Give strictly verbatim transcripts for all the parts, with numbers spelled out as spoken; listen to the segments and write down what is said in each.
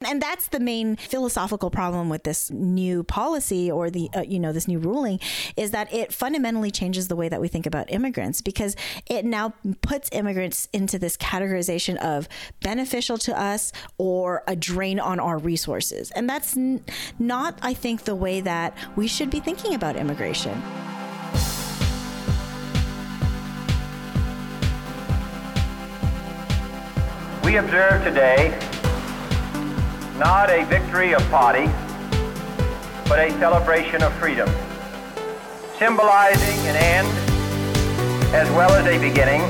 and that's the main philosophical problem with this new policy or the, uh, you know, this new ruling is that it fundamentally changes the way that we think about immigrants, because it now puts immigrants into this categorization of beneficial to us or a drain on our resources. And that's n- not, I think, the way that we should be thinking about immigration. We observe today not a victory of party, but a celebration of freedom, symbolizing an end as well as a beginning,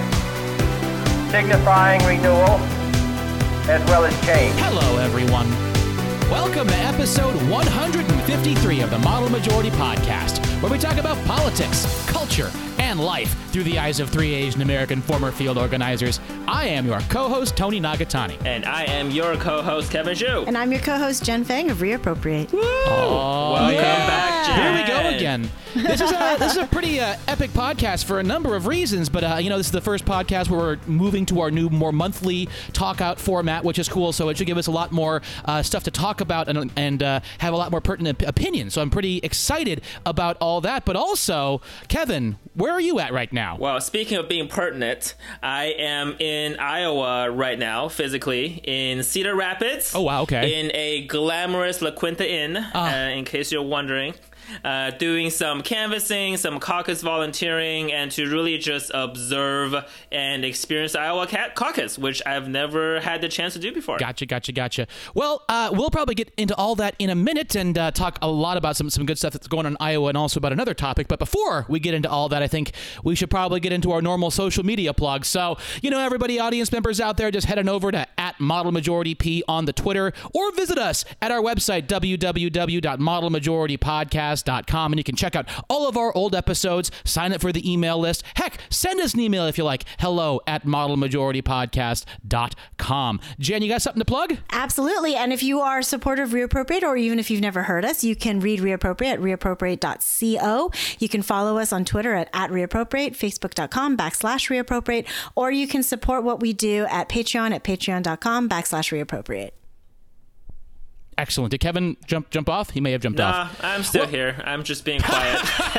signifying renewal as well as change. Hello, everyone. Welcome to episode one hundred fifty-three of the Model Majority Podcast, where we talk about politics, culture, and life through the eyes of three Asian American former field organizers. I am your co-host, Tony Nagatani. And I am your co-host, Kevin Zhu. And I'm your co-host, Jen Fang of Reappropriate. Woo! Oh, Welcome yeah. back, Jen. Here we go again. This is a this is a pretty uh, epic podcast for a number of reasons, but uh, you know, this is the first podcast where we're moving to our new, more monthly talk out format, which is cool. So it should give us a lot more uh, stuff to talk about and and uh, have a lot more pertinent opinions. So I'm pretty excited about all that. But also, Kevin, where are you at right now? Well, speaking of being pertinent, I am in Iowa right now, physically, in Cedar Rapids. Oh, wow, okay. In a glamorous La Quinta Inn, uh. Uh, in case you're wondering. Uh, doing some canvassing, some caucus volunteering, and to really just observe and experience the Iowa caucus, which I've never had the chance to do before. Gotcha, gotcha, gotcha. Well, uh, we'll probably get into all that in a minute and uh, talk a lot about some, some good stuff that's going on in Iowa and also about another topic. But before we get into all that, I think we should probably get into our normal social media plugs. So, you know, everybody, audience members out there, just head on over to at Model Majority P on the Twitter, or visit us at our website, w w w dot model majority podcast dot com, and you can check out all of our old episodes, sign up for the email list. Heck, send us an email if you like, hello at model majority podcast dot com. Jen, you got something to plug? Absolutely. And if you are a supporter of Reappropriate, or even if you've never heard us, you can read Reappropriate at reappropriate dot co. You can follow us on Twitter at, at Reappropriate, facebook dot com backslash Reappropriate, or you can support what we do at Patreon at patreon dot com backslash Reappropriate. Excellent. Did Kevin jump jump off? He may have jumped nah, off. I'm still well, here. I'm just being quiet.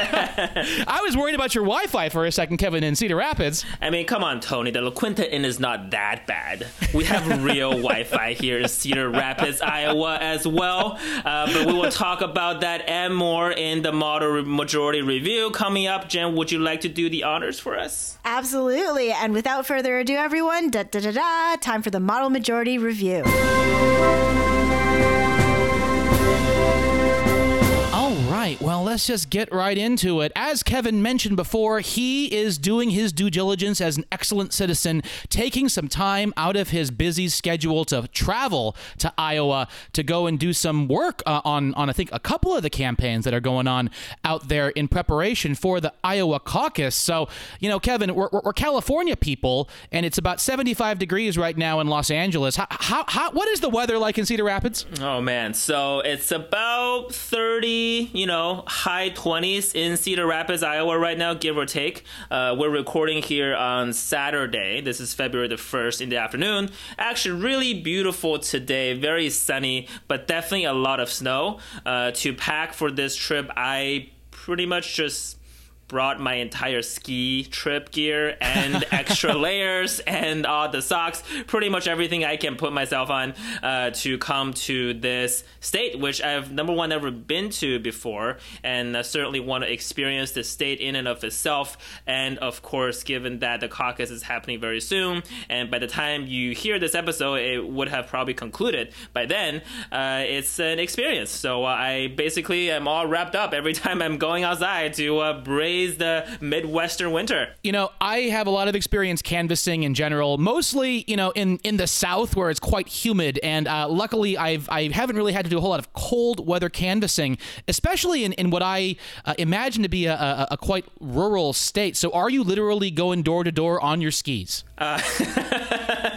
I was worried about your Wi-Fi for a second, Kevin, in Cedar Rapids. I mean, come on, Tony. The La Quinta Inn is not that bad. We have real Wi-Fi here in Cedar Rapids, Iowa as well. Uh, but we will talk about that and more in the Model Majority Review coming up. Jen, would you like to do the honors for us? Absolutely. And without further ado, everyone, da da da da, time for the Model Majority Review. Right, well, let's just get right into it. As Kevin mentioned before, he is doing his due diligence as an excellent citizen, taking some time out of his busy schedule to travel to Iowa to go and do some work uh, on, on, I think, a couple of the campaigns that are going on out there in preparation for the Iowa caucus. So, you know, Kevin, we're, we're California people, and it's about seventy-five degrees right now in Los Angeles. How, how, how, what is the weather like in Cedar Rapids? Oh, man. So it's about thirty, you know, high twenties in Cedar Rapids, Iowa right now, give or take. Uh, we're recording here on Saturday. This is February the first in the afternoon. Actually, really beautiful today. Very sunny, but definitely a lot of snow. Uh, to pack for this trip, I pretty much just brought my entire ski trip gear and extra layers and all the socks, pretty much everything I can put myself on uh, to come to this state, which I've, number one, never been to before, and I certainly want to experience the state in and of itself. And of course, given that the caucus is happening very soon, and by the time you hear this episode, it would have probably concluded by then, uh, it's an experience. So uh, I basically am all wrapped up every time I'm going outside to uh, brave the Midwestern winter. You know, I have a lot of experience canvassing in general, mostly, you know, in, in the South where it's quite humid. And uh, luckily, I've, I haven't really had to do a whole lot of cold weather canvassing, especially in, in what I uh, imagine to be a, a, a quite rural state. So are you literally going door to door on your skis? Uh,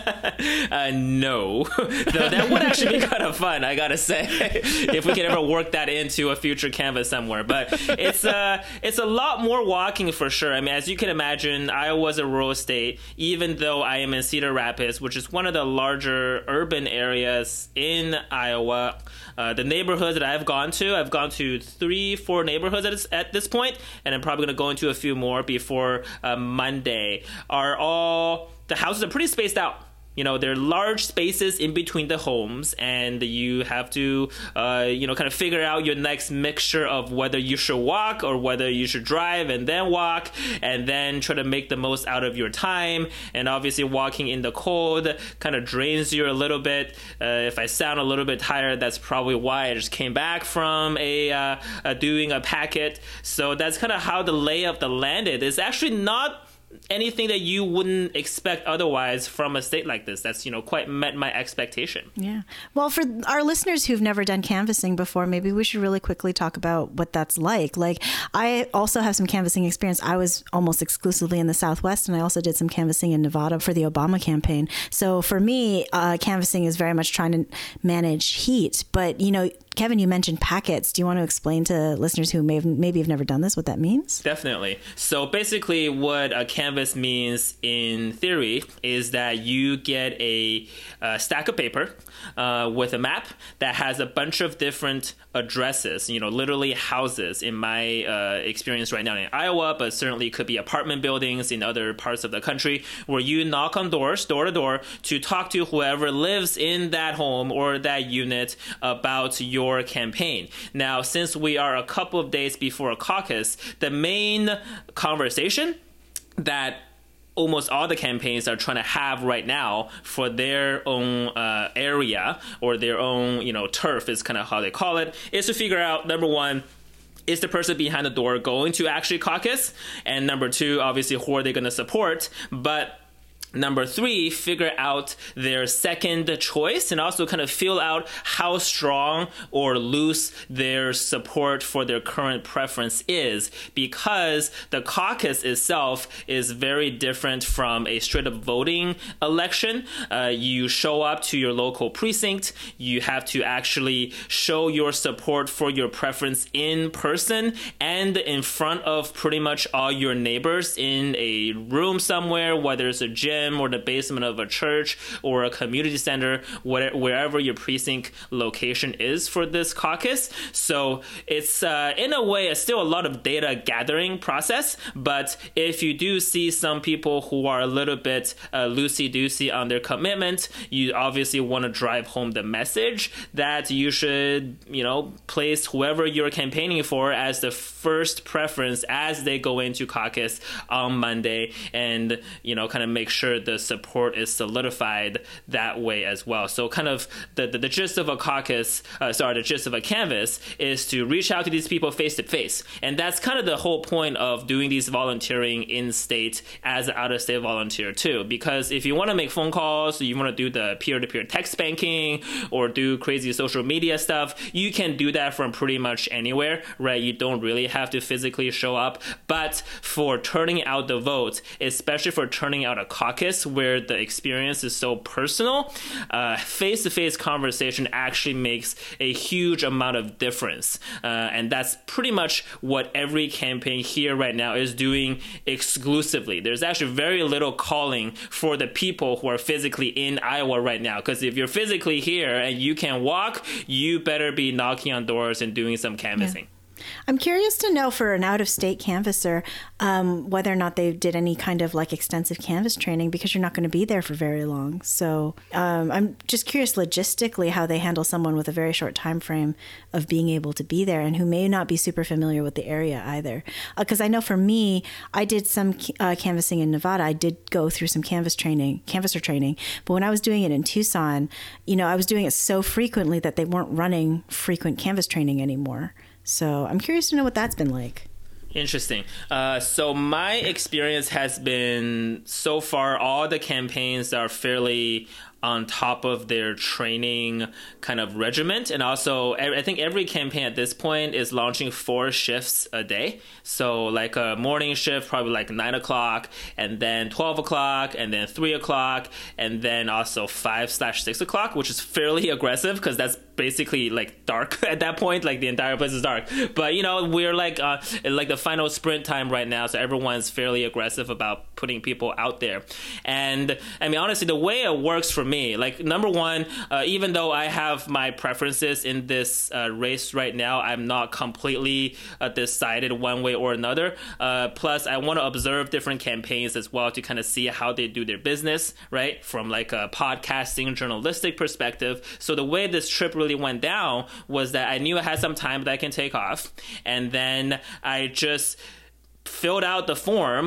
Uh, no, though that would actually be kind of fun, I gotta say, if we could ever work that into a future Canvas somewhere. But it's uh, it's a lot more walking for sure. I mean, as you can imagine, Iowa's a rural state, even though I am in Cedar Rapids, which is one of the larger urban areas in Iowa. Uh, the neighborhoods that I've gone to, I've gone to three, four neighborhoods at this, at this point, and I'm probably going to go into a few more before uh, Monday, are all, the houses are pretty spaced out. You know, there are large spaces in between the homes, and you have to, uh, you know, kind of figure out your next mixture of whether you should walk or whether you should drive and then walk, and then try to make the most out of your time. And obviously, walking in the cold kind of drains you a little bit. Uh, if I sound a little bit tired, that's probably why. I just came back from a, uh, uh, doing a packet. So that's kind of how the lay of the land is. It's actually not anything that you wouldn't expect otherwise from a state like this. That's, you know, quite met my expectation. Yeah. Well, for our listeners who've never done canvassing before, maybe we should really quickly talk about what that's like. Like, I also have some canvassing experience. I was almost exclusively in the Southwest, and I also did some canvassing in Nevada for the Obama campaign. So for me, uh, canvassing is very much trying to manage heat. But, you know, Kevin, you mentioned packets. Do you want to explain to listeners who may have, maybe have never done this what that means? Definitely. So basically what a canvas means in theory is that you get a, a stack of paper uh, with a map that has a bunch of different addresses, you know, literally houses in my uh, experience right now in Iowa, but certainly could be apartment buildings in other parts of the country, where you knock on doors, door to door, to talk to whoever lives in that home or that unit about your Your campaign. Now, since we are a couple of days before a caucus, the main conversation that almost all the campaigns are trying to have right now for their own uh, area or their own, you know, turf is kind of how they call it, is to figure out, number one, is the person behind the door going to actually caucus? And number two, obviously, who are they going to support? But number three, figure out their second choice and also kind of feel out how strong or loose their support for their current preference is, because the caucus itself is very different from a straight up voting election. Uh, you show up to your local precinct, you have to actually show your support for your preference in person and in front of pretty much all your neighbors in a room somewhere, whether it's a gym or the basement of a church or a community center, wherever your precinct location is for this caucus. So it's uh, in a way, it's still a lot of data gathering process. But if you do see some people who are a little bit uh, loosey-goosey on their commitment, you obviously want to drive home the message that you should, you know, place whoever you're campaigning for as the first preference as they go into caucus on Monday, and, you know, kind of make sure the support is solidified that way as well. So kind of the, the, the gist of a caucus, uh, sorry, the gist of a canvas is to reach out to these people face to face. And that's kind of the whole point of doing these volunteering in state as an out-of-state volunteer too. Because if you want to make phone calls, you want to do the peer-to-peer text banking or do crazy social media stuff, you can do that from pretty much anywhere, right? You don't really have to physically show up. But for turning out the vote, especially for turning out a caucus where the experience is so personal, uh, face-to-face conversation actually makes a huge amount of difference. Uh, and that's pretty much what every campaign here right now is doing exclusively. There's actually very little calling for the people who are physically in Iowa right now, because if you're physically here and you can walk, you better be knocking on doors and doing some canvassing. Yeah. I'm curious to know, for an out-of-state canvasser, um, whether or not they did any kind of like extensive canvas training, because you're not going to be there for very long. So um, I'm just curious logistically how they handle someone with a very short time frame of being able to be there and who may not be super familiar with the area either. Because uh, I know for me, I did some uh, canvassing in Nevada. I did go through some canvas training, canvasser training. But when I was doing it in Tucson, you know, I was doing it so frequently that they weren't running frequent canvas training anymore. So I'm curious to know what that's been like. Interesting. Uh, so my experience has been, so far, all the campaigns are fairly on top of their training kind of regiment. And also, I think every campaign at this point is launching four shifts a day. So like a morning shift, probably like nine o'clock, and then twelve o'clock, and then three o'clock, and then also five slash six o'clock, which is fairly aggressive because that's basically like dark at that point. Like the entire place is dark. But, you know, we're like uh, like the final sprint time right now. So everyone's fairly aggressive about putting people out there. And I mean, honestly, the way it works for me, like number one, uh, even though I have my preferences in this uh, race right now, I'm not completely uh, decided one way or another. Uh, plus, I want to observe different campaigns as well to kind of see how they do their business, right? From like a podcasting, journalistic perspective. So the way this trip really went down was that I knew I had some time that I can take off. And then I just filled out the form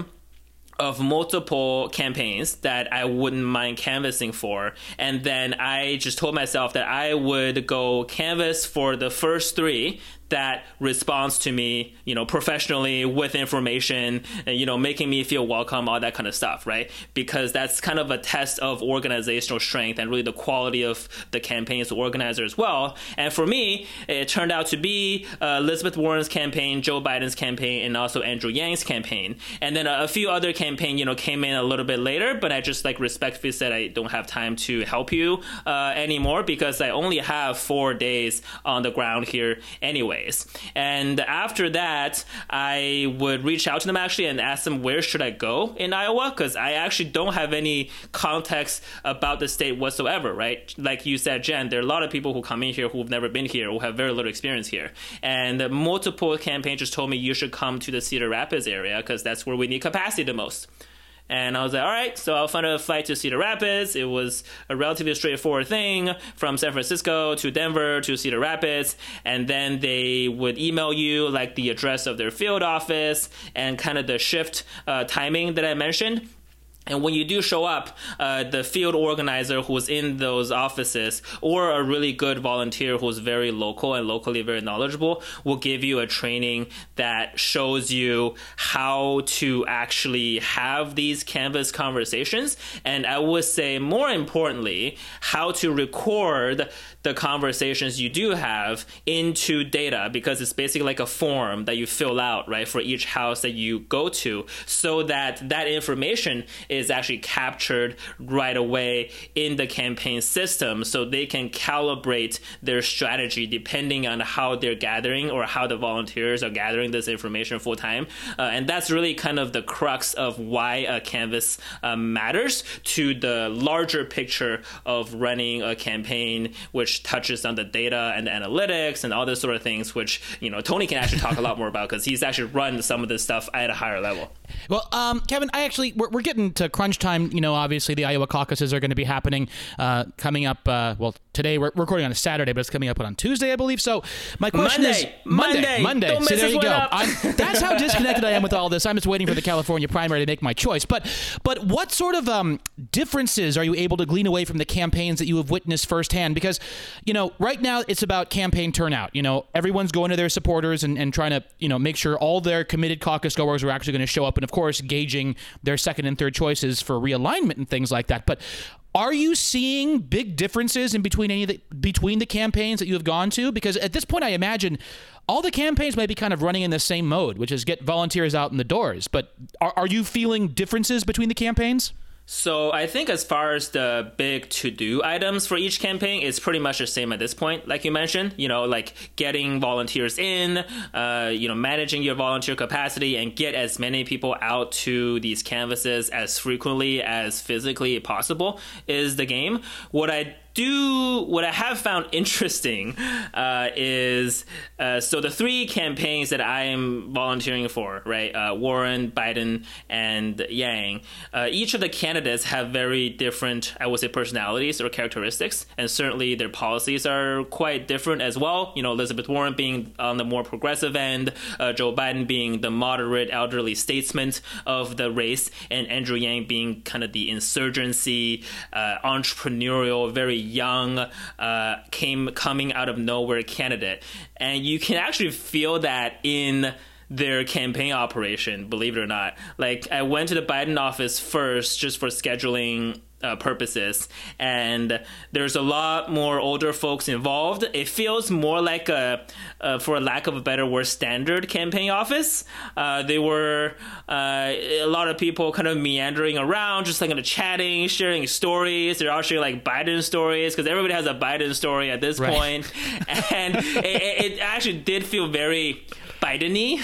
of multiple campaigns that I wouldn't mind canvassing for. And then I just told myself that I would go canvass for the first three that responds to me, you know, professionally with information and, you know, making me feel welcome, all that kind of stuff, right? Because that's kind of a test of organizational strength and really the quality of the campaign's organizer as well. And for me, it turned out to be uh, Elizabeth Warren's campaign, Joe Biden's campaign, and also Andrew Yang's campaign. And then a, a few other campaign, you know, came in a little bit later, but I just like respectfully said, I don't have time to help you uh, anymore because I only have four days on the ground here anyway. And after that, I would reach out to them actually and ask them where should I go in Iowa, because I actually don't have any context about the state whatsoever, right? Like you said, Jen, there are a lot of people who come in here who've never been here, who have very little experience here. And multiple campaigns just told me you should come to the Cedar Rapids area because that's where we need capacity the most. And I was like, all right, so I'll find a flight to Cedar Rapids. It was a relatively straightforward thing from San Francisco to Denver to Cedar Rapids. And then they would email you like the address of their field office and kind of the shift uh, timing that I mentioned. And when you do show up, uh, the field organizer who's in those offices or a really good volunteer who's very local and locally very knowledgeable will give you a training that shows you how to actually have these Canvas conversations. And I would say more importantly, how to record the conversations you do have into data, because it's basically like a form that you fill out, right, for each house that you go to, so that that information is actually captured right away in the campaign system so they can calibrate their strategy depending on how they're gathering or how the volunteers are gathering this information full time. Uh, and that's really kind of the crux of why a Canvas uh, matters to the larger picture of running a campaign, which touches on the data and the analytics and all those sort of things, which, you know, Tony can actually talk a lot more about because he's actually run some of this stuff at a higher level. Well, um, Kevin, I actually, we're, we're getting to crunch time. You know, obviously the Iowa caucuses are going to be happening uh, coming up, uh, well, today we're recording on a Saturday, but it's coming up on Tuesday, I believe. So my question Monday, is Monday, Monday. Monday. Don't So mess there this you one go. up. I'm, that's how disconnected I am with all this. I'm just waiting for the California primary to make my choice. But, but what sort of um, differences are you able to glean away from the campaigns that you have witnessed firsthand? Because, you know, right now it's about campaign turnout. You know, everyone's going to their supporters and, and trying to, you know, make sure all their committed caucus goers are actually going to show up, and of course gauging their second and third choices for realignment and things like that. But are you seeing big differences in between any of the between the campaigns that you have gone to? Because at this point, I imagine all the campaigns might be kind of running in the same mode, which is get volunteers out in the doors. But are, are you feeling differences between the campaigns? So I think as far as the big to-do items for each campaign, it's pretty much the same at this point. Like you mentioned, you know, like getting volunteers in, uh, you know, managing your volunteer capacity and get as many people out to these canvases as frequently as physically possible is the game. What I do what I have found interesting uh, is uh, so the three campaigns that I am volunteering for, right? Uh, Warren, Biden, and Yang. Uh, each of the candidates have very different, I would say, personalities or characteristics, and certainly their policies are quite different as well. You know, Elizabeth Warren being on the more progressive end, uh, Joe Biden being the moderate elderly statesman of the race, and Andrew Yang being kind of the insurgency, uh, entrepreneurial, very young, uh, came coming out of nowhere candidate. And you can actually feel that in their campaign operation, believe it or not. Like, I went to the Biden office first just for scheduling Uh, purposes, and there's a lot more older folks involved. It feels more like a, uh, for lack of a better word, standard campaign office. Uh, they were uh, a lot of people kind of meandering around, just like kind of chatting, sharing stories. They're all sharing like Biden stories because everybody has a Biden story at this right. point. And it, it actually did feel very Biden-y.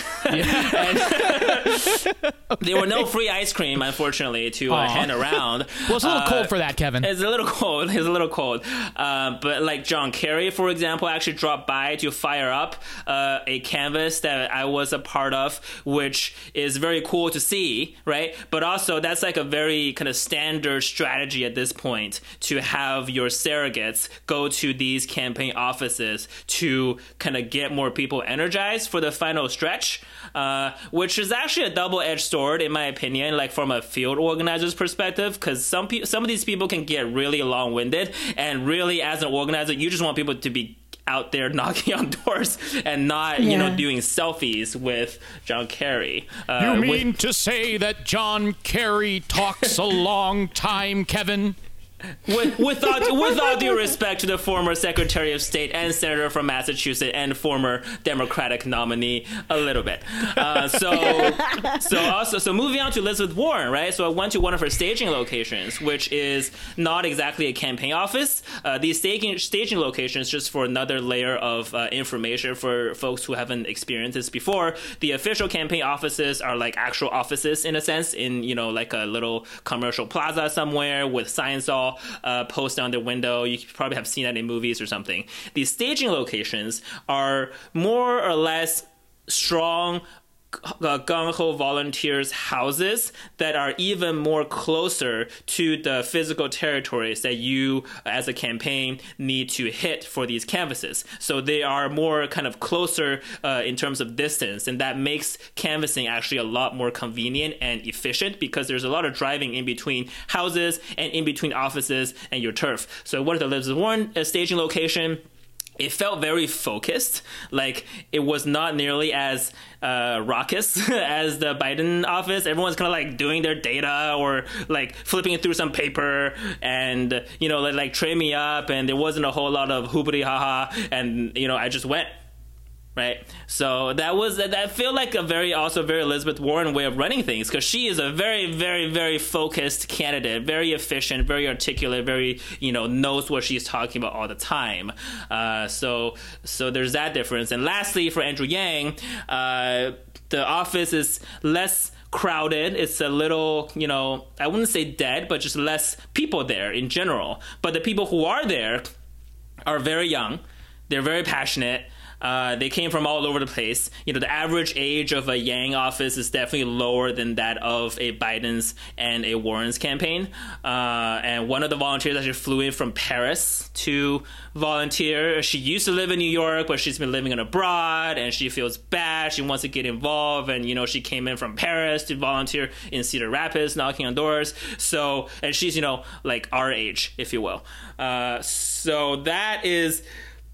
Yeah. There were no free ice cream, unfortunately, to uh, hand around. Well, it's a little uh, cold for that, Kevin. It's a little cold. It's a little cold. Uh, but like John Kerry, for example, actually dropped by to fire up uh, a canvas that I was a part of, which is very cool to see, right? But also, that's like a very kind of standard strategy at this point to have your surrogates go to these campaign offices to kind of get more people energized for the final stretch, uh, which is actually a double-edged sword, in my opinion, like from a field organizer's perspective, because some pe- some of these people can get really long-winded, and really, as an organizer, you just want people to be out there knocking on doors and not, yeah. you know, doing selfies with John Kerry. Uh, you mean with- to say that John Kerry talks a long time, Kevin? With, without, with all due respect to the former Secretary of State and Senator from Massachusetts and former Democratic nominee, a little bit. Uh, so, so also, so moving on to Elizabeth Warren, right? So I went to one of her staging locations, which is not exactly a campaign office. Uh, these staging staging locations, just for another layer of uh, information for folks who haven't experienced this before, the official campaign offices are like actual offices in a sense, in, you know, like a little commercial plaza somewhere with signs all Uh, post on the window. You probably have seen that in movies or something. These staging locations are more or less strong Uh, gung-ho volunteers' houses that are even more closer to the physical territories that you, as a campaign, need to hit for these canvases. So they are more kind of closer uh, in terms of distance, and that makes canvassing actually a lot more convenient and efficient because there's a lot of driving in between houses and in between offices and your turf. So one of the Elizabeth Warren uh, staging location, it felt very focused. Like it was not nearly as uh, raucous as the Biden office. Everyone's kind of like doing their data or like flipping through some paper and, you know, like, like train me up. And there wasn't a whole lot of hoopity haha. And, you know, I just went. Right. So that was that felt like a very also very Elizabeth Warren way of running things, because she is a very, very, very focused candidate, very efficient, very articulate, very, you know, knows what she's talking about all the time. Uh, so so there's that difference. And lastly, for Andrew Yang, uh, the office is less crowded. It's a little, you know, I wouldn't say dead, but just less people there in general. But the people who are there are very young. They're very passionate. Uh, they came from all over the place. You know, the average age of a Yang office is definitely lower than that of a Biden's and a Warren's campaign. Uh, and one of the volunteers actually flew in from Paris to volunteer. She used to live in New York, but she's been living abroad, and she feels bad. She wants to get involved, and, you know, she came in from Paris to volunteer in Cedar Rapids, knocking on doors. So, and she's, you know, like our age, if you will. Uh, so that is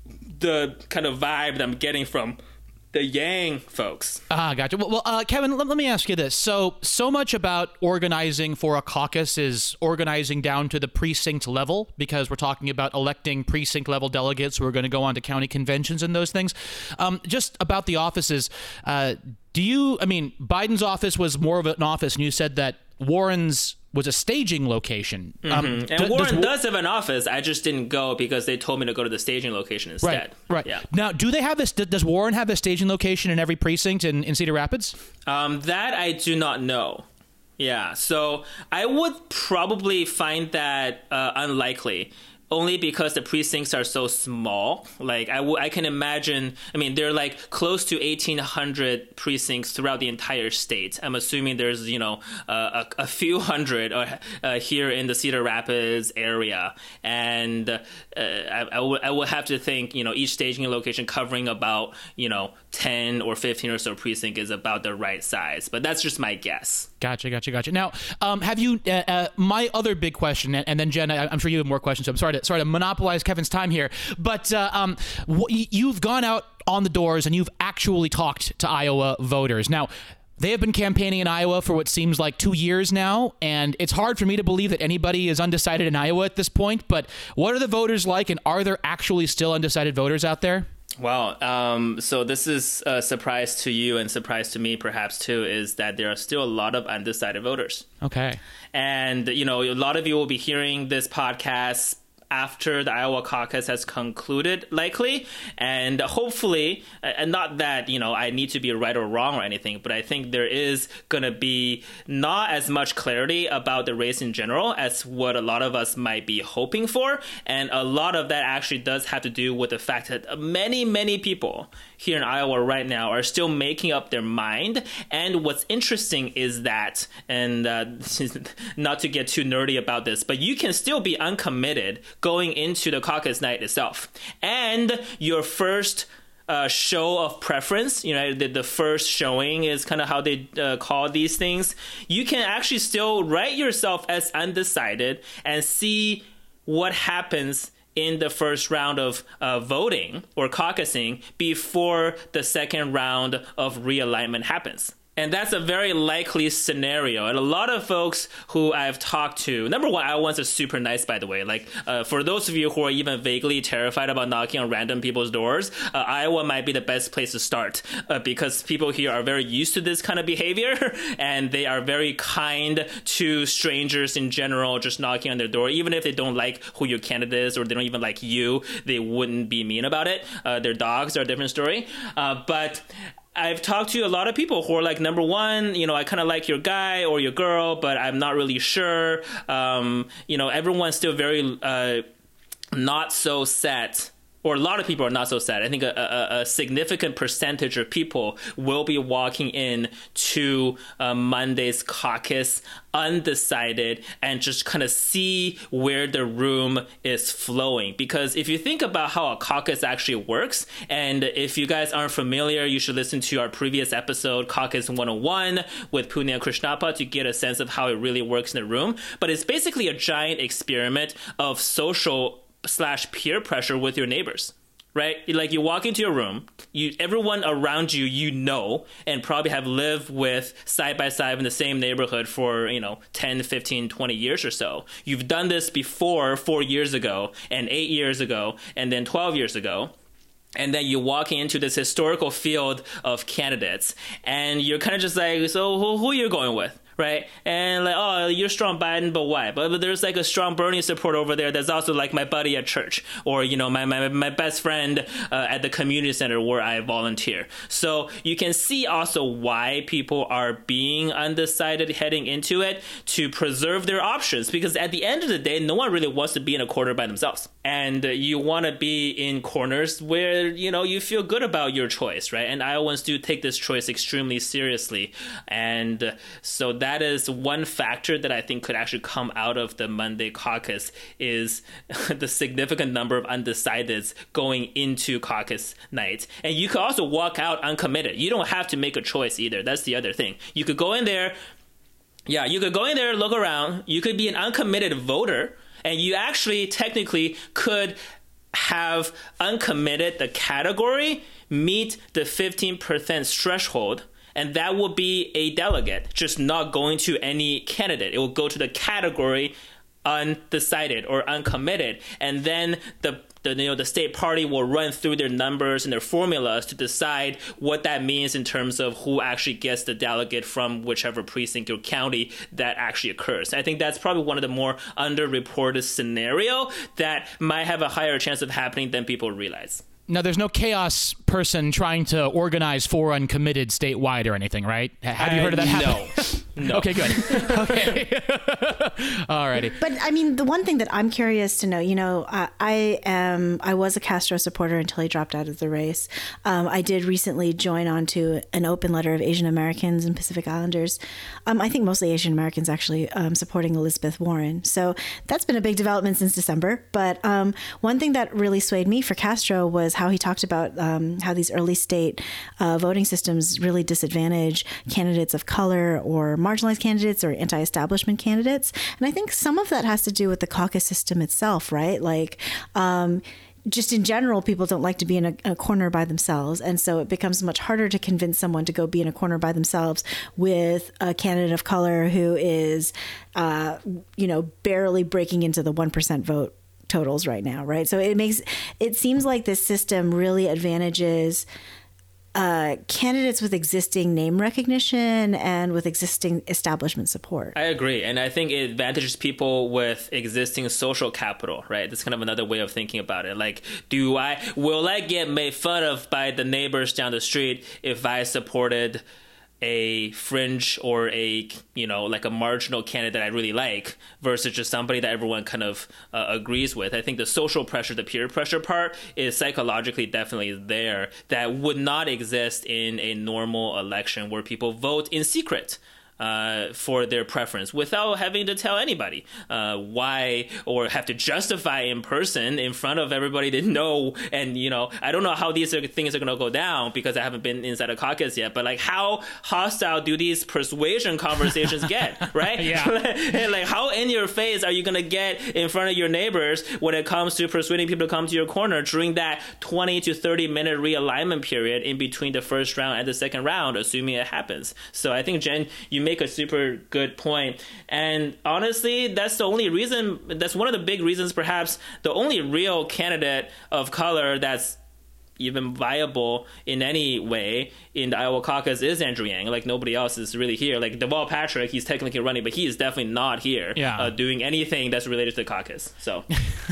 the kind of vibe that I'm getting from the Yang folks. Ah, gotcha. Well, well uh, Kevin, let, let me ask you this. So, so much about organizing for a caucus is organizing down to the precinct level, because we're talking about electing precinct level delegates who are going to go on to county conventions and those things. Um, just about the offices, uh, do you, I mean, Biden's office was more of an office, and you said that Warren's was a staging location. Mm-hmm. Um, and d- Warren does, does have an office. I just didn't go because they told me to go to the staging location instead. Right, right. Yeah. Now, do they have this? Does Warren have a staging location in every precinct in, in Cedar Rapids? Um, that I do not know. Yeah, so I would probably find that uh, unlikely. Only because the precincts are so small. Like, I, w- I can imagine, I mean, there are like close to eighteen hundred precincts throughout the entire state. I'm assuming there's, you know, uh, a, a few hundred uh, uh, here in the Cedar Rapids area. And uh, I, I, w- I would have to think, you know, each staging location covering about, you know, ten or fifteen or so precinct is about the right size. But that's just my guess. Gotcha, gotcha, gotcha. Now, um, have you, uh, uh, my other big question, and, and then Jen, I, I'm sure you have more questions, so I'm sorry to, sorry to monopolize Kevin's time here, but uh, um, wh- you've gone out on the doors and you've actually talked to Iowa voters. Now, They have been campaigning in Iowa for what seems like two years now, and it's hard for me to believe that anybody is undecided in Iowa at this point. But what are the voters like, and are there actually still undecided voters out there? Well, um, so this is a surprise to you and surprise to me perhaps too, is that there are still a lot of undecided voters. Okay. And, you know, a lot of you will be hearing this podcast after the Iowa caucus has concluded, likely. And hopefully, and not that, you know, I need to be right or wrong or anything, but I think there is going to be not as much clarity about the race in general as what a lot of us might be hoping for. And a lot of that actually does have to do with the fact that many, many people here in Iowa right now are still making up their mind. And what's interesting is that, and uh, not to get too nerdy about this, but you can still be uncommitted going into the caucus night itself. And your first uh, show of preference, you know, the, the first showing is kind of how they uh, call these things. You can actually still write yourself as undecided and see what happens in the first round of uh, voting or caucusing before the second round of realignment happens. And that's a very likely scenario. And a lot of folks who I've talked to, number one, Iowans are super nice, by the way. Like, uh, for those of you who are even vaguely terrified about knocking on random people's doors, uh, Iowa might be the best place to start uh, because people here are very used to this kind of behavior and they are very kind to strangers in general, just knocking on their door. Even if they don't like who your candidate is or they don't even like you, they wouldn't be mean about it. Uh, their dogs are a different story. Uh, but I've talked to a lot of people who are like, number one, you know, I kind of like your guy or your girl, but I'm not really sure. Um, you know, everyone's still very uh, not so set, or a lot of people are not so set. I think a, a, a significant percentage of people will be walking in to uh, Monday's caucus undecided and just kind of see where the room is flowing. Because if you think about how a caucus actually works, and if you guys aren't familiar, you should listen to our previous episode, Caucus one oh one, with Punya Krishnappa to get a sense of how it really works in the room. But it's basically a giant experiment of social slash peer pressure with your neighbors, right? Like, you walk into your room, you everyone around you, you know, and probably have lived with side by side in the same neighborhood for, you know, ten, fifteen, twenty years or so. You've done this before four years ago and eight years ago and then twelve years ago. And then you're walking into this historical field of candidates and you're kind of just like, so who, who are you going with? Right? And like, oh, you're strong Biden, but why? But, but there's like a strong Bernie support over there that's also like my buddy at church, or, you know, my, my, my best friend uh, at the community center where I volunteer. So you can see also why people are being undecided heading into it, to preserve their options, because at the end of the day, no one really wants to be in a corner by themselves. And uh, you want to be in corners where, you know, you feel good about your choice, right? And Iowans do take this choice extremely seriously. And uh, so that That is one factor that I think could actually come out of the Monday caucus, is the significant number of undecideds going into caucus night. And you could also walk out uncommitted. You don't have to make a choice either. That's the other thing. You could go in there. Yeah, you could go in there, look around. You could be an uncommitted voter, and you actually technically could have uncommitted, the category, meet the fifteen percent threshold. And that will be a delegate, just not going to any candidate. It will go to the category undecided or uncommitted. And then the, the you know the state party will run through their numbers and their formulas to decide what that means in terms of who actually gets the delegate from whichever precinct or county that actually occurs. I think that's probably one of the more underreported scenario that might have a higher chance of happening than people realize. Now, there's no chaos person trying to organize for uncommitted statewide or anything, right? Have you heard of that happen? No. No. Okay, good. Okay. Alrighty. But I mean, the one thing that I'm curious to know, you know, uh, I am, I was a Castro supporter until he dropped out of the race. Um, I did recently join on to an open letter of Asian Americans and Pacific Islanders. Um, I think mostly Asian Americans actually um, supporting Elizabeth Warren. So that's been a big development since December. But um, one thing that really swayed me for Castro was how he talked about um, how these early state uh, voting systems really disadvantage candidates of color or marginalized candidates or anti-establishment candidates. And I think some of that has to do with the caucus system itself, right? Like, um, just in general, people don't like to be in a, a corner by themselves. And so it becomes much harder to convince someone to go be in a corner by themselves with a candidate of color who is, uh, you know, barely breaking into the one percent vote totals right now. Right. So it makes it seems like this system really advantages Uh, candidates with existing name recognition and with existing establishment support. I agree. And I think it advantages people with existing social capital, right? That's kind of another way of thinking about it. Like, do I, will I get made fun of by the neighbors down the street if I supported a fringe or a, you know, like a marginal candidate that I really like versus just somebody that everyone kind of uh, agrees with? I think the social pressure, the peer pressure part is psychologically definitely there that would not exist in a normal election where people vote in secret. Uh, for their preference without having to tell anybody uh, why or have to justify in person in front of everybody to know. And, you know, I don't know how these are, things are going to go down because I haven't been inside a caucus yet. But like, how hostile do these persuasion conversations get, right? Yeah. Like, how in your face are you going to get in front of your neighbors when it comes to persuading people to come to your corner during that twenty to thirty minute realignment period in between the first round and the second round, assuming it happens? So I think, Jen, you make a super good point. And honestly, that's the only reason, that's one of the big reasons, perhaps the only real candidate of color that's even viable in any way in the Iowa caucus is Andrew Yang. Like, nobody else is really here. Like, Deval Patrick, he's technically running, but he is definitely not here yeah. uh, doing anything that's related to the caucus. So,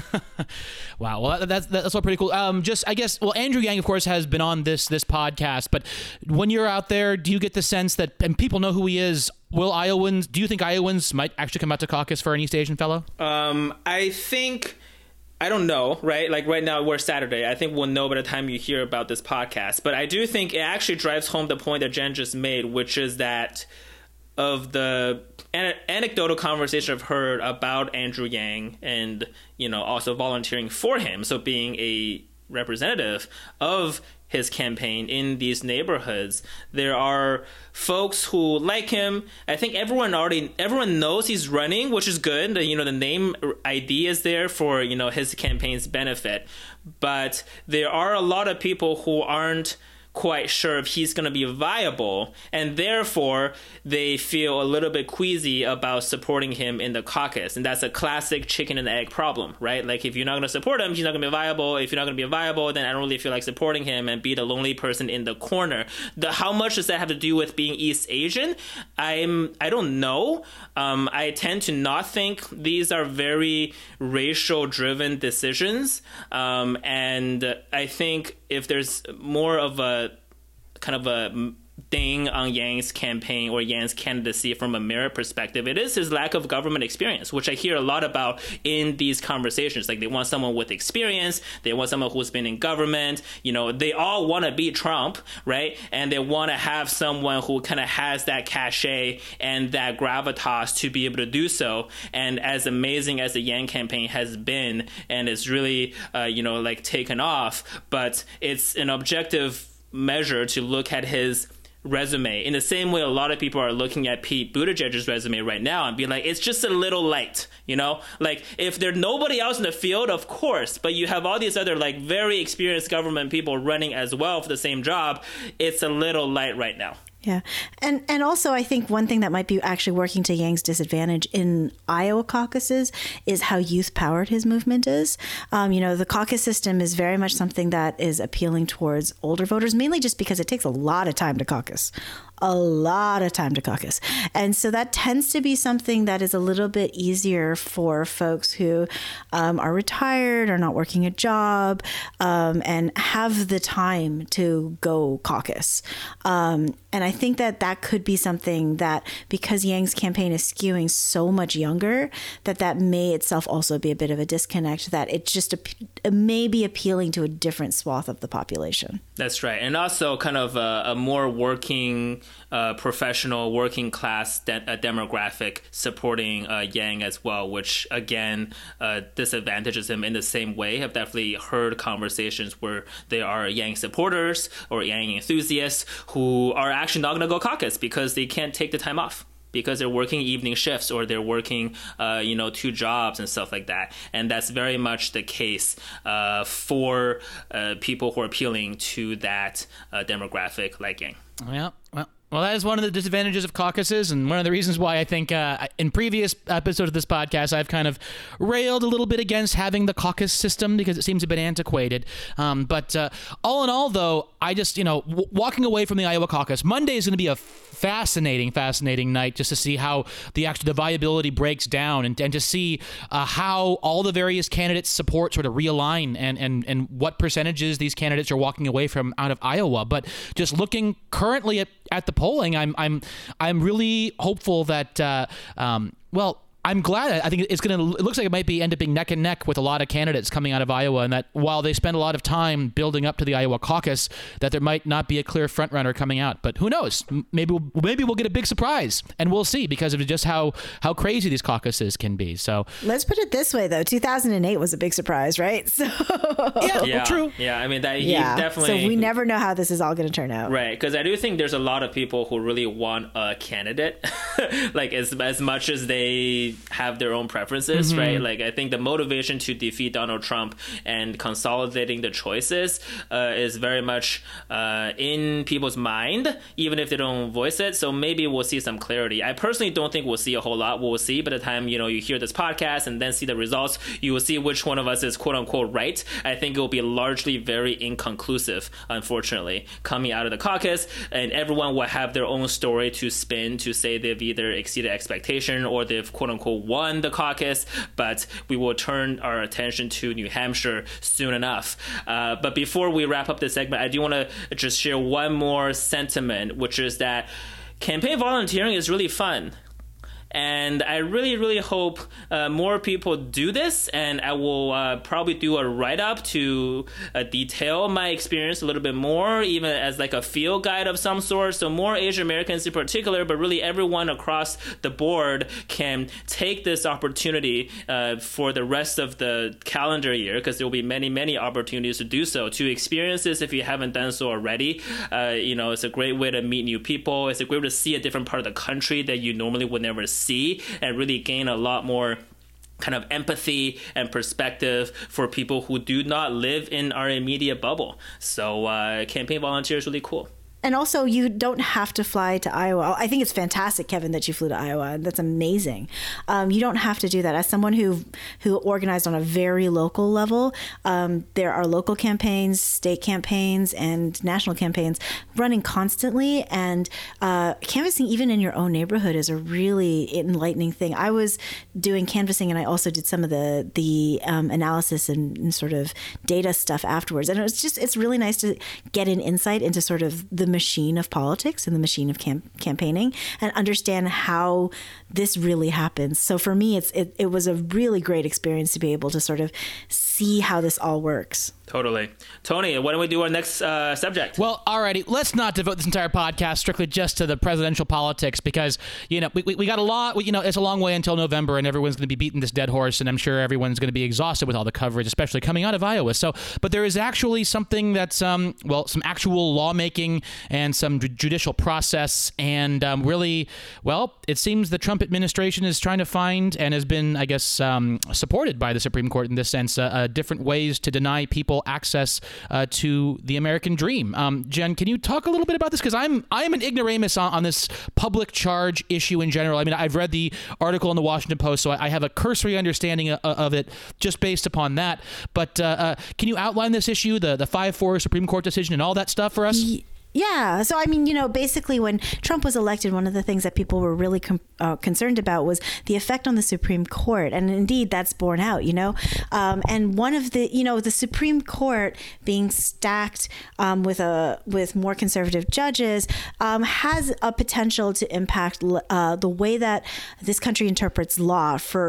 wow. Well, that's that's all pretty cool. Um, just I guess. Well, Andrew Yang, of course, has been on this this podcast. But when you're out there, do you get the sense that, and people know who he is? Will Iowans? Do you think Iowans might actually come out to caucus for an East Asian fellow? Um, I think. I don't know, right? Like right now we're Saturday. I think we'll know by the time you hear about this podcast. But I do think it actually drives home the point that Jen just made, which is that of the an- anecdotal conversation I've heard about Andrew Yang and, you know, also volunteering for him. So being a representative of his campaign in these neighborhoods, there are folks who like him. I think everyone already everyone knows he's running, which is good. The, you know, the name I D is there for, you know, his campaign's benefit. But there are a lot of people who aren't quite sure if he's going to be viable, and therefore they feel a little bit queasy about supporting him in the caucus. And that's a classic chicken and egg problem, right? Like, if you're not going to support him, he's not going to be viable. If you're not going to be viable, then I don't really feel like supporting him and be the lonely person in the corner. The how much does that have to do with being East Asian? I'm I don't know. Um, I tend to not think these are very racial driven decisions, um, and I think if there's more of a kind of a thing on Yang's campaign or Yang's candidacy from a merit perspective, it is his lack of government experience, which I hear a lot about in these conversations. Like, they want someone with experience, they want someone who's been in government, you know, they all want to beat Trump, right? And they want to have someone who kind of has that cachet and that gravitas to be able to do so. And as amazing as the Yang campaign has been, and it's really, uh, you know, like taken off, but it's an objective measure to look at his resume in the same way a lot of people are looking at Pete Buttigieg's resume right now and be like, it's just a little light, you know? Like, if there's nobody else in the field, of course, but you have all these other like very experienced government people running as well for the same job, it's a little light right now. Yeah. And and also, I think one thing that might be actually working to Yang's disadvantage in Iowa caucuses is how youth-powered his movement is. Um, you know, the caucus system is very much something that is appealing towards older voters, mainly just because it takes a lot of time to caucus. A lot of time to caucus. And so that tends to be something that is a little bit easier for folks who um, are retired or not working a job um, and have the time to go caucus. Um, and I think that that could be something that, because Yang's campaign is skewing so much younger, that that may itself also be a bit of a disconnect, that it just it may be appealing to a different swath of the population. That's right. And also kind of a, a more working, uh, professional, working class de- a demographic supporting uh, Yang as well, which, again, uh, disadvantages him in the same way. I've definitely heard conversations where there are Yang supporters or Yang enthusiasts who are actually not going to go caucus because they can't take the time off. because they're working evening shifts or they're working, uh, you know, two jobs and stuff like that. And that's very much the case uh, for uh, people who are appealing to that uh, demographic like Yang. Yeah, well. Well, that is one of the disadvantages of caucuses, and one of the reasons why I think uh, in previous episodes of this podcast, I've kind of railed a little bit against having the caucus system because it seems a bit antiquated. Um, but uh, all in all, though, I just, you know, w- walking away from the Iowa caucus, Monday is going to be a fascinating, fascinating night just to see how the actual the viability breaks down and, and to see uh, how all the various candidates' support sort of realign and, and, and what percentages these candidates are walking away from out of Iowa. But just looking currently at, at the polling, I'm I'm I'm really hopeful that uh, um, well. I'm glad. I think it's going to, it looks like it might be end up being neck and neck with a lot of candidates coming out of Iowa, and that while they spend a lot of time building up to the Iowa caucus, that there might not be a clear front runner coming out. But who knows? Maybe we'll, maybe we'll get a big surprise, and we'll see because of just how, how crazy these caucuses can be. So let's put it this way, though. two thousand eight was a big surprise, right? So yeah, yeah, well, true. Yeah, I mean, that he yeah. definitely. So we never know how this is all going to turn out. Right, because I do think there's a lot of people who really want a candidate, like as as much as they have their own preferences, mm-hmm. right? Like I think the motivation to defeat Donald Trump and consolidating the choices uh, is very much uh, in people's mind, even if they don't voice it. So maybe we'll see some clarity. I personally don't think we'll see a whole lot. We'll see by the time, you know, you hear this podcast and then see the results, you will see which one of us is quote unquote right. I think it will be largely very inconclusive, unfortunately, coming out of the caucus, and everyone will have their own story to spin to say they've either exceeded expectation or they've quote unquote won the caucus, but we will turn our attention to New Hampshire soon enough. Uh, but before we wrap up this segment, I do want to just share one more sentiment, which is that campaign volunteering is really fun. And I really, really hope uh, more people do this, and I will uh, probably do a write-up to uh, detail my experience a little bit more, even as like a field guide of some sort, so more Asian Americans in particular, but really everyone across the board can take this opportunity uh, for the rest of the calendar year, because there will be many, many opportunities to do so, to experience this if you haven't done so already. Uh, you know, it's a great way to meet new people. It's a great way to see a different part of the country that you normally would never see. see and really gain a lot more kind of empathy and perspective for people who do not live in our immediate bubble. So uh, campaign volunteer is really cool. And also, you don't have to fly to Iowa. I think it's fantastic, Kevin, that you flew to Iowa. That's amazing. Um, you don't have to do that. As someone who who organized on a very local level, um, there are local campaigns, state campaigns, and national campaigns running constantly. And uh, canvassing, even in your own neighborhood, is a really enlightening thing. I was doing canvassing, and I also did some of the the um, analysis and, and sort of data stuff afterwards. And it's just it's really nice to get an insight into sort of the machine of politics and the machine of camp- campaigning and understand how this really happens. So for me, it's it, it was a really great experience to be able to sort of see how this all works. Totally. Tony, why don't we do our next uh, subject? Well, alrighty, let's not devote this entire podcast strictly just to the presidential politics because, you know, we, we, we got a lot, we, you know, it's a long way until November and everyone's going to be beating this dead horse, and I'm sure everyone's going to be exhausted with all the coverage, especially coming out of Iowa. So, but there is actually something that's, um, well, some actual lawmaking and some judicial process, and um, really, well, it seems the Trump administration is trying to find and has been, I guess, um, supported by the Supreme Court in this sense, uh, uh, different ways to deny people access uh, to the American dream. Um, Jen, can you talk a little bit about this? Because I'm I'm an ignoramus on, on this public charge issue in general. I mean, I've read the article in the Washington Post, so I, I have a cursory understanding of, of it just based upon that. But uh, uh, can you outline this issue, the the five four Supreme Court decision and all that stuff for us? Yeah. Yeah. So, I mean, you know, basically when Trump was elected, one of the things that people were really com- uh, concerned about was the effect on the Supreme Court. And indeed, that's borne out, you know, um, and one of the, you know, the Supreme Court being stacked um, with a with more conservative judges um, has a potential to impact uh, the way that this country interprets law for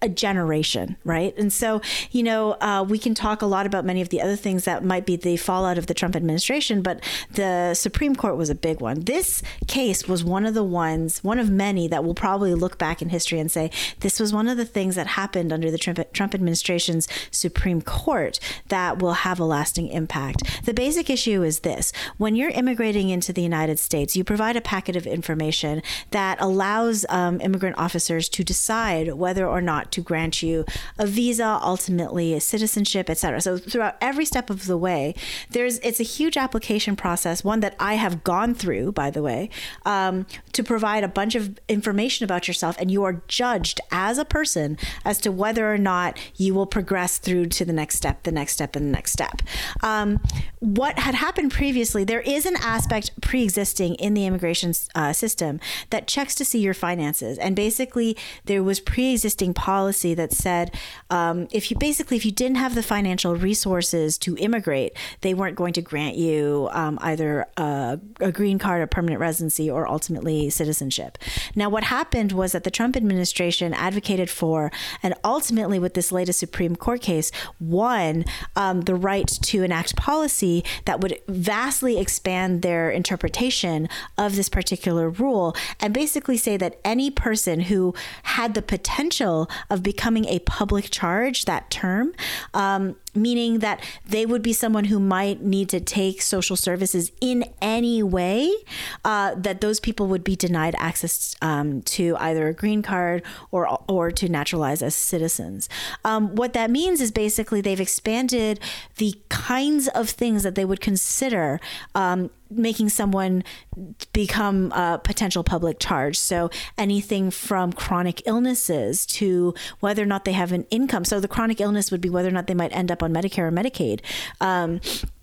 a generation, right? And so, you know, uh, we can talk a lot about many of the other things that might be the fallout of the Trump administration, but the Supreme Court was a big one. This case was one of the ones, one of many that will probably look back in history and say, this was one of the things that happened under the Trump, Trump administration's Supreme Court that will have a lasting impact. The basic issue is this: when you're immigrating into the United States, you provide a packet of information that allows um, immigrant officers to decide whether or not to grant you a visa, ultimately a citizenship, et cetera. So throughout every step of the way, there's it's a huge application process, one that I have gone through, by the way, um, to provide a bunch of information about yourself, and you are judged as a person as to whether or not you will progress through to the next step, the next step, and the next step. Um, what had happened previously, there is an aspect pre-existing in the immigration uh, system that checks to see your finances. And basically, there was pre-existing policy that said um, if you basically, if you didn't have the financial resources to immigrate, they weren't going to grant you um, either a, a green card, a permanent residency, or ultimately citizenship. Now, what happened was that the Trump administration advocated for, and ultimately with this latest Supreme Court case, won um, the right to enact policy that would vastly expand their interpretation of this particular rule, and basically say that any person who had the potential of becoming a public charge, that term, um, meaning that they would be someone who might need to take social services in any way, uh, that those people would be denied access um, to either a green card or or to naturalize as citizens. Um, what that means is basically they've expanded the kinds of things that they would consider um, making someone become a potential public charge. So anything from chronic illnesses to whether or not they have an income. So the chronic illness would be whether or not they might end up on Medicare or Medicaid. Um,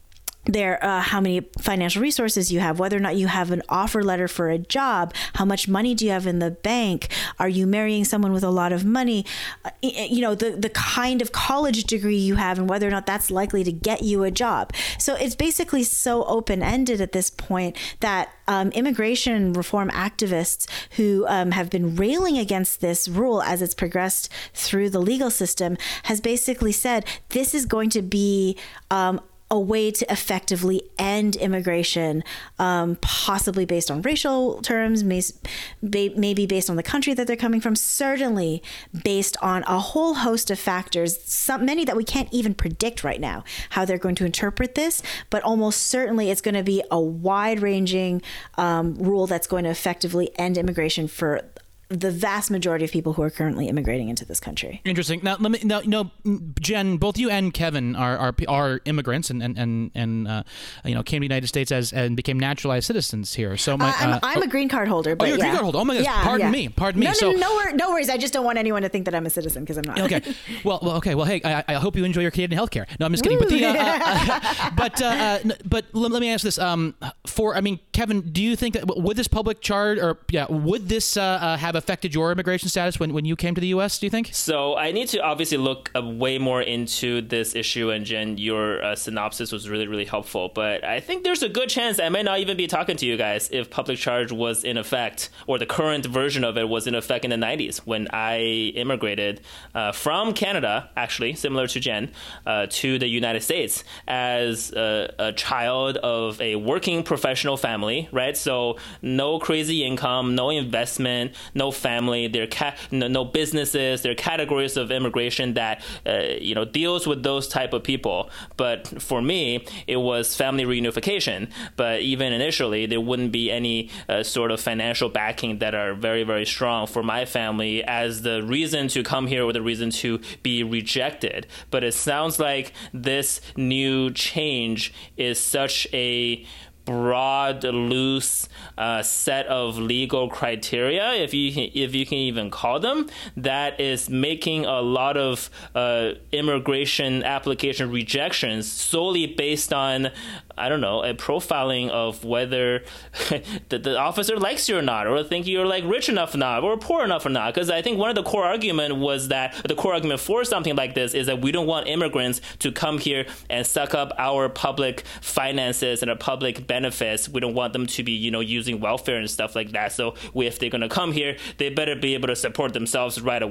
there, uh, how many financial resources you have, whether or not you have an offer letter for a job, how much money do you have in the bank? Are you marrying someone with a lot of money? Uh, you know, the, the kind of college degree you have and whether or not that's likely to get you a job. So it's basically so open-ended at this point that um, immigration reform activists who um, have been railing against this rule as it's progressed through the legal system has basically said this is going to be um, a way to effectively end immigration, um, possibly based on racial terms, may, maybe based on the country that they're coming from, certainly based on a whole host of factors, some, many that we can't even predict right now how they're going to interpret this, but almost certainly it's going to be a wide-ranging um, rule that's going to effectively end immigration for the vast majority of people who are currently immigrating into this country. Interesting. Now, let me. Now, you know, Jen, both you and Kevin are are, are immigrants and and and, and uh, you know, came to the United States as and became naturalized citizens here. So my, uh, I'm, uh, I'm oh, a green card holder. But oh, you're yeah. a green card holder. Oh my goodness. Yeah, pardon yeah. me. Pardon me. No, no, so, no, no, wor- no worries. I just don't want anyone to think that I'm a citizen because I'm not. Okay. Well, well, okay. Well, hey, I, I hope you enjoy your Canadian healthcare. No, I'm just kidding. But the, uh, uh, but uh, uh, but let, let me ask this. Um, for I mean, Kevin, do you think that would this public charge or yeah, would this uh, uh, have affected your immigration status when when you came to the U S, do you think? So I need to obviously look uh, way more into this issue, and Jen, your uh, synopsis was really, really helpful. But I think there's a good chance I may not even be talking to you guys if public charge was in effect, or the current version of it was in effect in the nineties when I immigrated uh, from Canada, actually, similar to Jen, uh, to the United States as a, a child of a working professional family, right? So no crazy income, no investment, no family, there ca- no, no businesses. There are categories of immigration that uh, you know deals with those type of people. But for me, it was family reunification. But even initially, there wouldn't be any uh, sort of financial backing that are very, very strong for my family as the reason to come here or the reason to be rejected. But it sounds like this new change is such a broad, loose uh, set of legal criteria, if you if you can even call them, that is making a lot of uh, immigration application rejections solely based on, I don't know, a profiling of whether the, the officer likes you or not, or think you're like rich enough or not, or poor enough or not. Because I think one of the core argument was that the core argument for something like this is that we don't want immigrants to come here and suck up our public finances and our public benefits. We don't want them to be, you know, using welfare and stuff like that. So if they're going to come here, they better be able to support themselves right away.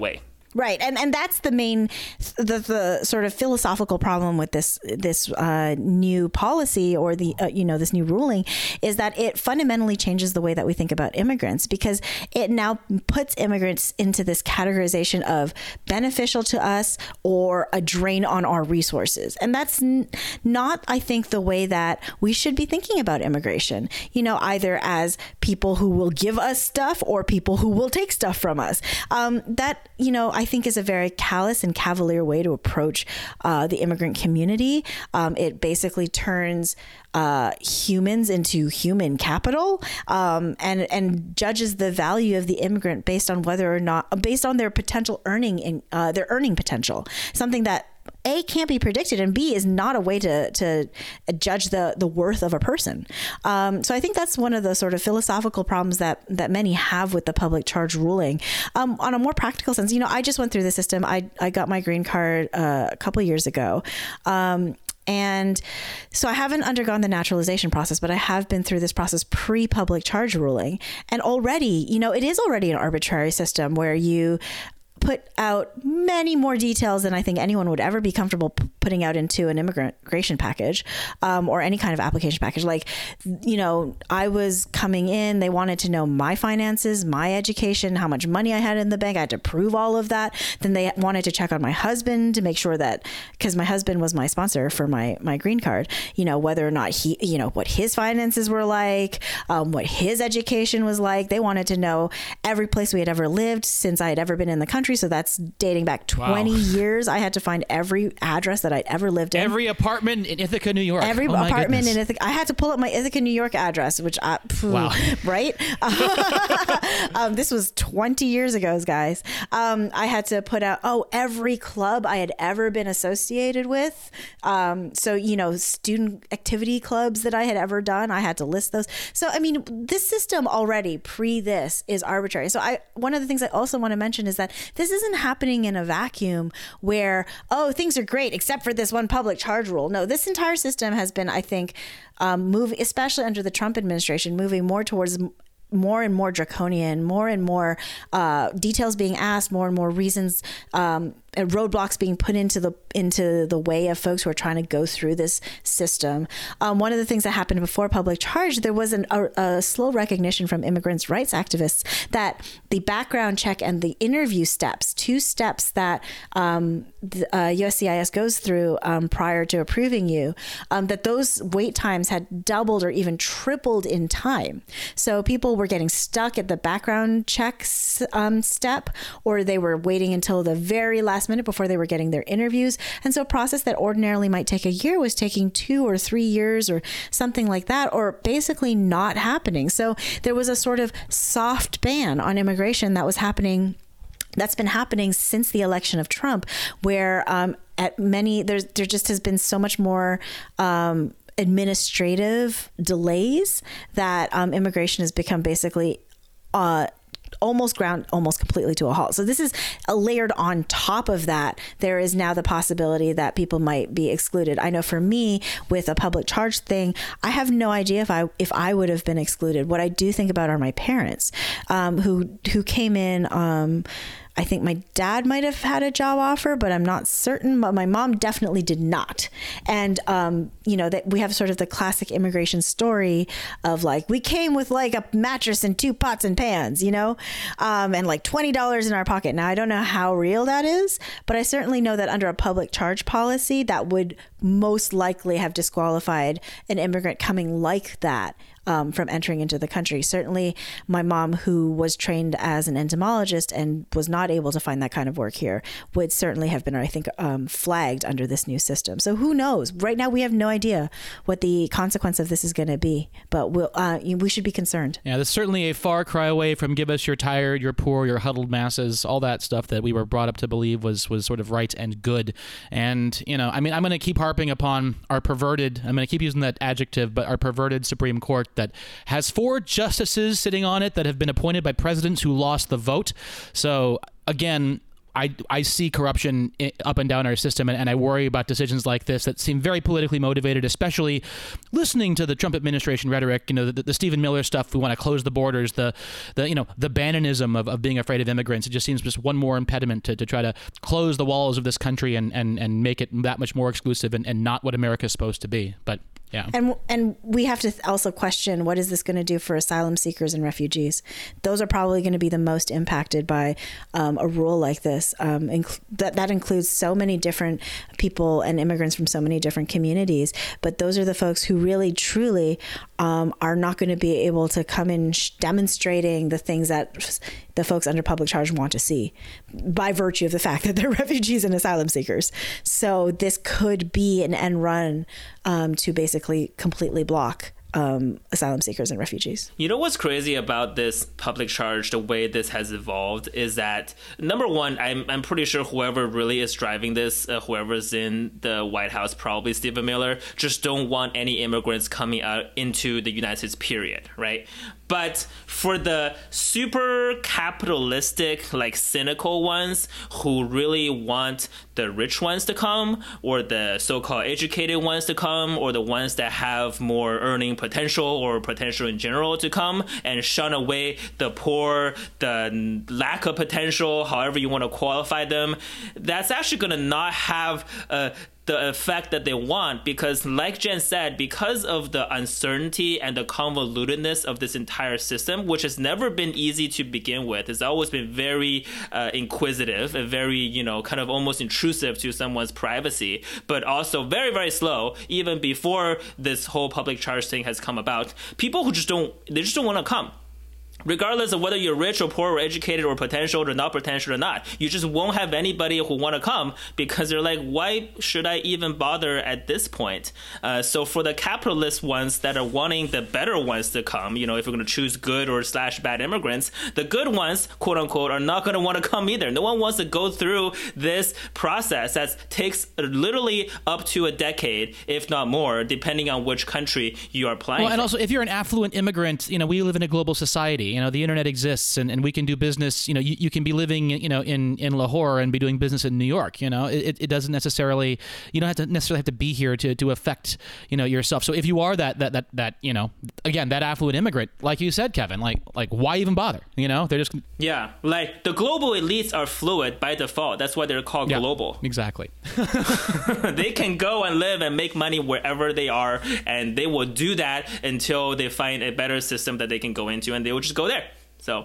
Right, and and that's the main, the the sort of philosophical problem with this this uh, new policy or the uh, you know this new ruling is that it fundamentally changes the way that we think about immigrants, because it now puts immigrants into this categorization of beneficial to us or a drain on our resources, and that's n- not, I think, the way that we should be thinking about immigration. You know, either as people who will give us stuff or people who will take stuff from us. Um, that you know. I think is a very callous and cavalier way to approach uh, the immigrant community. Um, it basically turns uh, humans into human capital, um, and and judges the value of the immigrant based on whether or not, based on their potential earning in uh, their earning potential. Something that A, can't be predicted, and B, is not a way to to judge the the worth of a person. Um, so I think that's one of the sort of philosophical problems that that many have with the public charge ruling. Um, on a more practical sense, you know, I just went through the system. I I got my green card uh, a couple of years ago. Um, And so I haven't undergone the naturalization process, but I have been through this process pre-public charge ruling. And already, you know, it is already an arbitrary system where you put out many more details than I think anyone would ever be comfortable p- putting out into an immigration package, um, or any kind of application package. Like, you know, I was coming in, they wanted to know my finances, my education, how much money I had in the bank. I had to prove all of that. Then they wanted to check on my husband to make sure that, because my husband was my sponsor for my, my green card, you know, whether or not he, you know, what his finances were like, um, what his education was like. They wanted to know every place we had ever lived since I had ever been in the country. So that's dating back twenty wow. years. I had to find every address that I'd ever lived in. Every apartment in Ithaca, New York. Every oh apartment in Ithaca. I had to pull up my Ithaca, New York address, which I, phew, wow. right? um, this was twenty years ago, guys. Um, I had to put out, oh, every club I had ever been associated with. Um, so, you know, student activity clubs that I had ever done, I had to list those. So, I mean, this system already pre this is arbitrary. So I, one of the things I also want to mention is that this isn't happening in a vacuum where, oh, things are great except for this one public charge rule. No, this entire system has been, I think, um, moving, especially under the Trump administration, moving more towards more and more draconian, more and more uh, details being asked, more and more reasons, um, and roadblocks being put into the into the way of folks who are trying to go through this system. Um, one of the things that happened before public charge, there was an, a, a slow recognition from immigrants' rights activists that the background check and the interview steps, two steps that um, the, uh, U S C I S goes through um, prior to approving you, um, that those wait times had doubled or even tripled in time. So people were getting stuck at the background checks um, step, or they were waiting until the very last minute before they were getting their interviews. And so a process that ordinarily might take a year was taking two or three years or something like that, or basically not happening. So there was a sort of soft ban on immigration that was happening that's been happening since the election of Trump, where um, at many, there's, there just has been so much more um, administrative delays that um, immigration has become basically uh, almost ground almost completely to a halt. So this is a layered on top of that. There is now the possibility that people might be excluded. I know for me, with a public charge thing, I have no idea if I if I would have been excluded. What I do think about are my parents, um, who who came in. Um, I think my dad might have had a job offer, but I'm not certain. But my mom definitely did not. And, um, you know, that we have sort of the classic immigration story of like, we came with like a mattress and two pots and pans, you know, um, and like twenty dollars in our pocket. Now, I don't know how real that is, but I certainly know that under a public charge policy, that would most likely have disqualified an immigrant coming like that Um, from entering into the country. Certainly my mom, who was trained as an entomologist and was not able to find that kind of work here, would certainly have been, I think, um, flagged under this new system. So who knows? Right now, we have no idea what the consequence of this is going to be, but we'll, uh, we should be concerned. Yeah, that's certainly a far cry away from give us your tired, your poor, your huddled masses, all that stuff that we were brought up to believe was, was sort of right and good. And, you know, I mean, I'm going to keep harping upon our perverted, I'm going to keep using that adjective, but our perverted Supreme Court that has four justices sitting on it that have been appointed by presidents who lost the vote. So again, I, I see corruption up and down our system, and, and I worry about decisions like this that seem very politically motivated, especially listening to the Trump administration rhetoric, you know, the, the Stephen Miller stuff. We want to close the borders, the, the you know, the Bannonism of, of being afraid of immigrants. It just seems just one more impediment to, to try to close the walls of this country and, and, and make it that much more exclusive and, and not what America's supposed to be. But yeah. And and we have to also question, what is this going to do for asylum seekers and refugees? Those are probably going to be the most impacted by um, a rule like this. Um, inc- that, that includes so many different people and immigrants from so many different communities. But those are the folks who really, truly um, are not going to be able to come in sh- demonstrating the things that the folks under public charge want to see by virtue of the fact that they're refugees and asylum seekers. So this could be an end run um, to basically completely block um, asylum seekers and refugees. You know what's crazy about this public charge, the way this has evolved, is that, number one, I'm I'm pretty sure whoever really is driving this, uh, whoever's in the White House, probably Stephen Miller, just don't want any immigrants coming out into the United States, period, right? But for the super capitalistic, like cynical ones who really want the rich ones to come, or the so-called educated ones to come, or the ones that have more earning potential or potential in general to come, and shun away the poor, the lack of potential, however you want to qualify them, that's actually going to not have a the effect that they want, because like Jen said, because of the uncertainty and the convolutedness of this entire system, which has never been easy to begin with, it's always been very uh, inquisitive and very, you know, kind of almost intrusive to someone's privacy, but also very, very slow, even before this whole public charge thing has come about. People who just don't, they just don't want to come. Regardless of whether you're rich or poor or educated or potential or not potential or not, you just won't have anybody who want to come, because they're like, why should I even bother at this point? Uh, so for the capitalist ones that are wanting the better ones to come, you know, if we're going to choose good or slash bad immigrants, the good ones, quote unquote, are not going to want to come either. No one wants to go through this process that takes literally up to a decade, if not more, depending on which country you are applying. Well, and from. also, if you're an affluent immigrant, you know, we live in a global society. You know, the internet exists, and, and we can do business. You know, you, you can be living, you know, in, in Lahore and be doing business in New York. You know, it, it doesn't necessarily, you don't have to necessarily have to be here to, to affect, you know, yourself. So if you are that, that, that, that, you know, again, that affluent immigrant, like you said, Kevin, like, like why even bother? You know, they're just. Yeah. Like the global elites are fluid by default. That's why they're called yeah, global. Exactly. They can go and live and make money wherever they are, and they will do that until they find a better system that they can go into, and they will just go there. So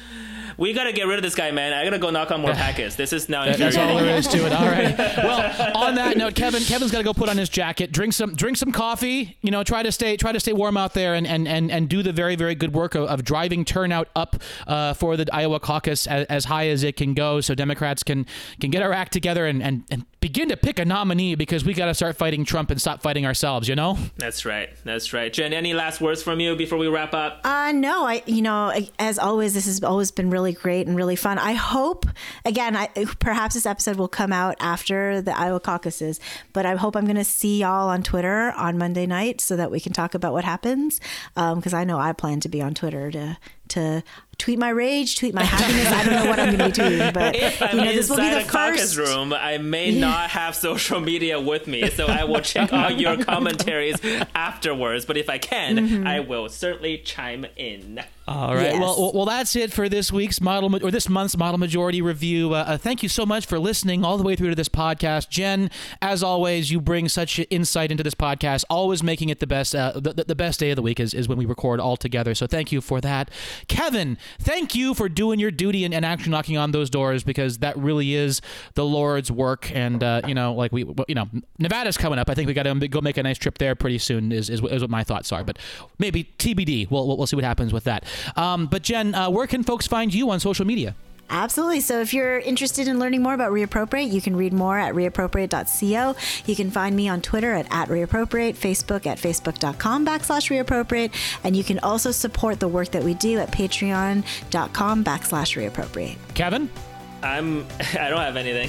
we got to get rid of this guy, man. I got to go knock on more packets. This is now. That's all there is to it. All right. Well, on that note, Kevin, Kevin's got to go put on his jacket, drink some, drink some coffee. You know, try to stay, try to stay warm out there, and and and, and do the very, very good work of, of driving turnout up uh, for the Iowa caucus as, as high as it can go, so Democrats can can get our act together and and, and begin to pick a nominee, because we got to start fighting Trump and stop fighting ourselves. You know. That's right. That's right. Jen, any last words from you before we wrap up? Uh, no, I, you know, as always, this has always been really great and really fun. I hope, again, I, perhaps this episode will come out after the Iowa caucuses, but I hope I'm going to see y'all on Twitter on Monday night so that we can talk about what happens. Um, cause I know I plan to be on Twitter to, to tweet my rage, tweet my happiness. I don't know what I'm going to be tweeting, but if I'm you know, this will be the inside a caucus first room, I may not have social media with me, so I will check all your commentaries afterwards. But if I can, mm-hmm. I will certainly chime in. All right. Yes. Well, well, that's it for this week's model or this month's Model Majority Review. Uh, uh, thank you so much for listening all the way through to this podcast, Jen. As always, you bring such insight into this podcast, always making it the best. Uh, the, the best day of the week is, is when we record all together. So thank you for that, Kevin. Thank you for doing your duty and, and actually knocking on those doors, because that really is the Lord's work. And uh, you know, like we, you know, Nevada's coming up. I think we got to go make a nice trip there pretty soon. Is, is is what my thoughts are. But maybe T B D. We'll we'll see what happens with that. Um, but Jen, uh, where can folks find you on social media? Absolutely. So if you're interested in learning more about Reappropriate, you can read more at reappropriate dot co. You can find me on Twitter at, at Reappropriate, Facebook at facebook.com backslash Reappropriate, and you can also support the work that we do at patreon.com backslash Reappropriate. Kevin? I'm, I don't have anything.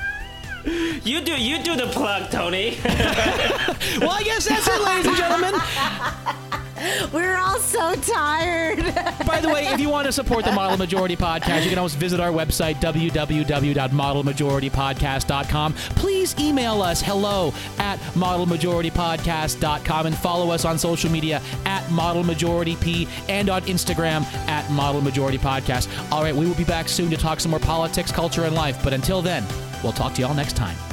You do you do the plug, Tony. Well, I guess that's it, ladies and gentlemen. We're all so tired. By the way, if you want to support the Model Majority Podcast, you can always visit our website, w w w dot model majority podcast dot com. Please email us hello at model majority podcast dot com and follow us on social media at Model Majority P and on Instagram at Model Majority Podcast. All right, we will be back soon to talk some more politics, culture, and life. But until then, we'll talk to you all next time.